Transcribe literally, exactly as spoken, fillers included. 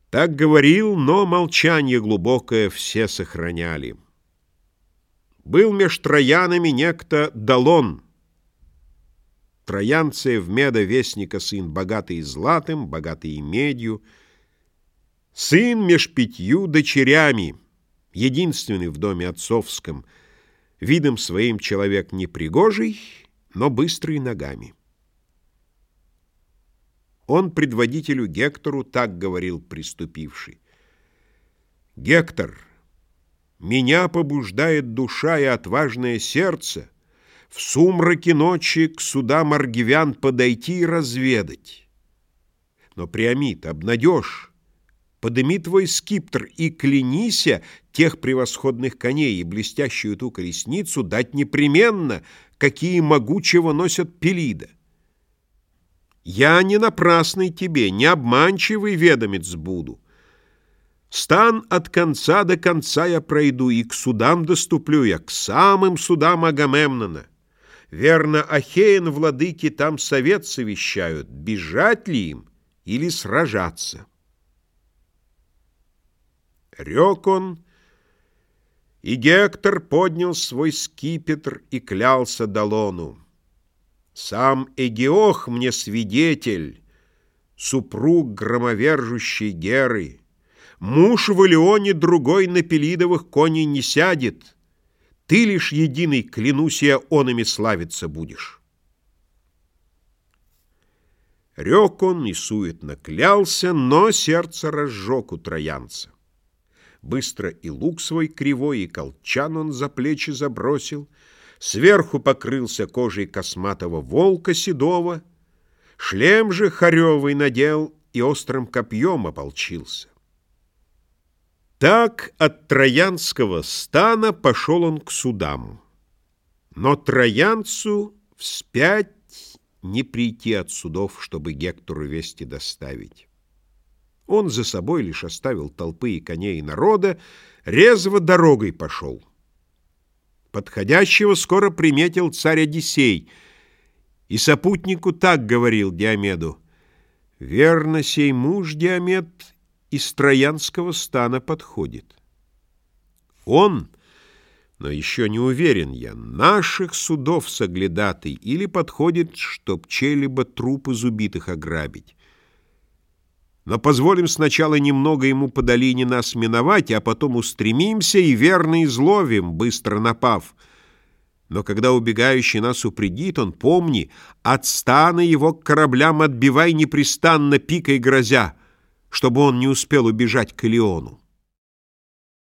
Так говорил, но молчание глубокое все сохраняли. Был меж троянами некто Долон, троянцы в меда вестника сын, богатый златым, богатый медью, сын меж пятью дочерями, единственный в доме отцовском, видом своим человек непригожий, но быстрый ногами. Он предводителю Гектору так говорил приступивший: «Гектор, меня побуждает душа и отважное сердце в сумраке ночи к судам аргивян подойти и разведать. Но, Приамид, обнадежь, подыми твой скиптр и клянися тех превосходных коней и блестящую ту колесницу дать непременно, какие могучего носят Пелида. Я не напрасный тебе, не обманчивый ведомец буду. Стан от конца до конца я пройду, и к судам доступлю я, к самым судам Агамемнона. Верно, Ахеен владыки там совет совещают, бежать ли им или сражаться». Рек он, и Гектор поднял свой скипетр и клялся Долону: «Сам Эгеох мне свидетель, супруг громовержущей Геры. Муж в Илионе другой на Пелидовых коней не сядет. Ты лишь единый, клянусь я, онами славиться будешь». Рек он и суетно клялся, но сердце разжег у троянца. Быстро и лук свой кривой, и колчан он за плечи забросил, сверху покрылся кожей косматого волка седого, шлем же хоревый надел и острым копьем ополчился. Так от троянского стана пошел он к судам. Но троянцу вспять не прийти от судов, чтобы Гектору вести доставить. Он за собой лишь оставил толпы и коней и народа, резво дорогой пошел. Подходящего скоро приметил царь Одиссей, и сопутнику так говорил Диомеду: «Верно, сей муж, Диомед, из троянского стана подходит. Он, но еще не уверен я, наших судов соглядатый или подходит, чтоб чей-либо труп из убитых ограбить. Но позволим сначала немного ему по долине нас миновать, а потом устремимся и верно изловим, быстро напав. Но когда убегающий нас упредит, он, помни, от стана его к кораблям отбивай непрестанно, пикой грозя, чтобы он не успел убежать к Илиону».